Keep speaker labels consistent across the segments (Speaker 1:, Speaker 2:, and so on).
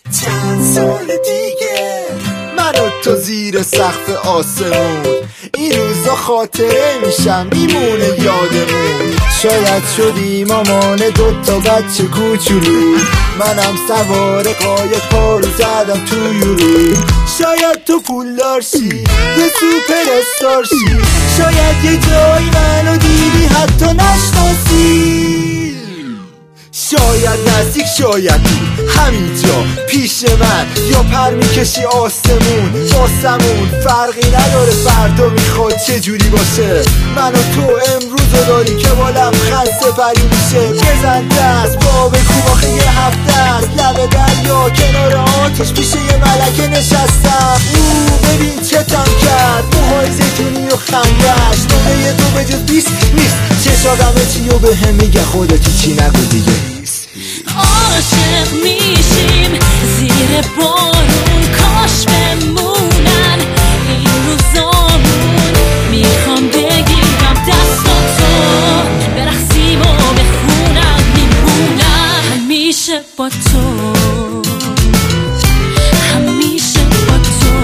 Speaker 1: چند سال دیگه من و تو زیر سقف آسمون، این روزا خاطره میشم میمونه یادمون. شاید شدی مامان دوتا بچه کوچولو، منم سوار قایق پارو زدم تو یورو. شاید تو پولدار شی یه سوپر استار شی، شاید یه جایی منو دیدی حتی نشناسی. شاید نزدیک شاید دور همینجا پیش من، یا پر میکشی آسمون واسمون. فرقی نداره فردا میخواد چجوری باشه، من و تو امروزو داری که با لبخند سپری میشه. بزن دست با بکوب آخه یه هفته است، لب دریا کنار آتش پیش یه ملکه نشستم. ببین چتم کرد موهای زیتونی و خندش، نمه دو به جز 20 نیست. چشاقمه چی و به هم میگه خودتو چی نگو دیگه.
Speaker 2: عاشق میشیم زیر بارون، کاش بمونن این روزامون. میخوام بگیرم دستاتو برقصیم و بخونم، میمونم همیشه با تو، همیشه با تو،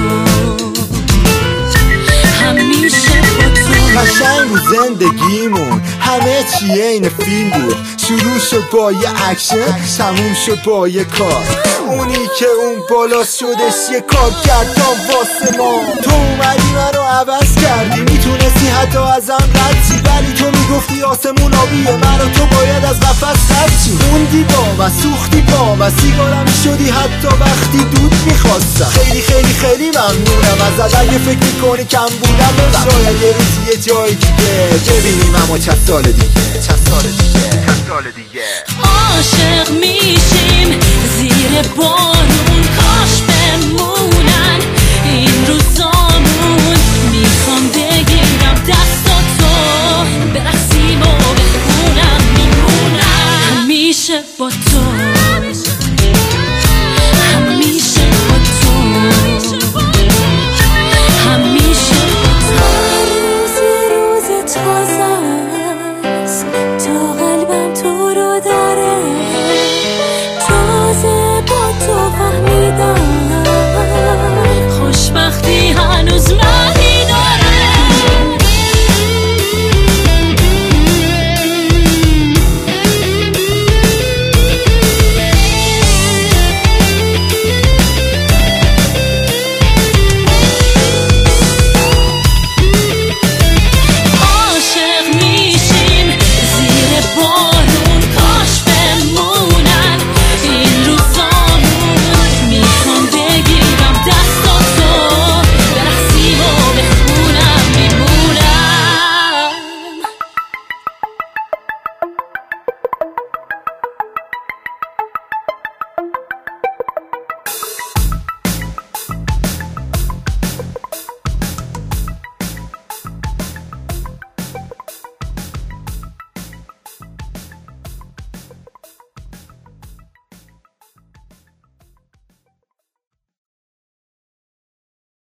Speaker 2: همیشه با تو.
Speaker 1: قشنگ بود زندگیمون، همه چی این فیلم بود. شروع شد با یه اکشن، تموم شد با یه کار. اونی که اون بالا شدش یه کار کردم واسه ما. تو اومدی منو عوض کردی، میتونستی حتی ازم رد چی، ولی تو میگفتی آسمون آبیه، من و تو باید از قفس رد چی. موندی با و سوختی با و سیگارم شدی حتی وقتی دود میخواستم. خیلی خیلی خیلی ممنونم ازت، اگه فکر میکنی کم بودم ببم. شاید یه روزی یه جای دیگه ببینیم، اما چند سال دیگه، چند سال دیگه، چند سال دیگه.
Speaker 2: عاشق میشیم